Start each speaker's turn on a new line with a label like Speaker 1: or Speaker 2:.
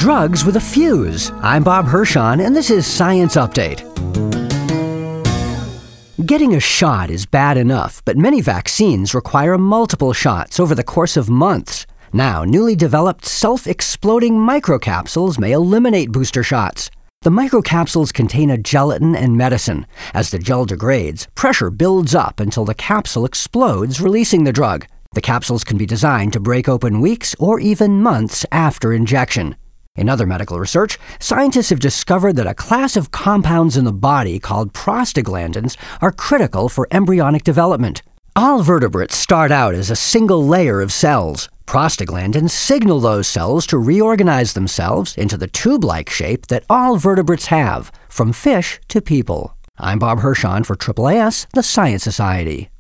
Speaker 1: Drugs with a fuse. I'm Bob Hirschon, and this is Science Update. Getting a shot is bad enough, but many vaccines require multiple shots over the course of months. Now, newly developed self-exploding microcapsules may eliminate booster shots. The microcapsules contain a gelatin and medicine. As the gel degrades, pressure builds up until the capsule explodes, releasing the drug. The capsules can be designed to break open weeks or even months after injection. In other medical research, scientists have discovered that a class of compounds in the body called prostaglandins are critical for embryonic development. All vertebrates start out as a single layer of cells. Prostaglandins signal those cells to reorganize themselves into the tube-like shape that all vertebrates have, from fish to people. I'm Bob Hirschon for AAAS, the Science Society.